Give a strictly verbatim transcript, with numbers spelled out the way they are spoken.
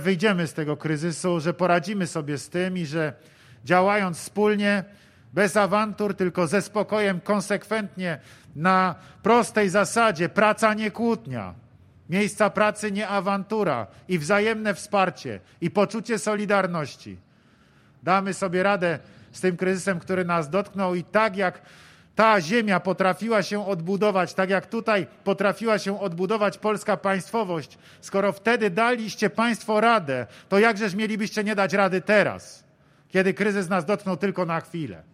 wyjdziemy z tego kryzysu, że poradzimy sobie z tym i że działając wspólnie, bez awantur, tylko ze spokojem, konsekwentnie, na prostej zasadzie, praca nie kłótnia, miejsca pracy nie awantura i wzajemne wsparcie i poczucie solidarności. Damy sobie radę z tym kryzysem, który nas dotknął i tak jak ta ziemia potrafiła się odbudować, tak jak tutaj potrafiła się odbudować polska państwowość, skoro wtedy daliście państwo radę, to jakżeż mielibyście nie dać rady teraz, kiedy kryzys nas dotknął tylko na chwilę.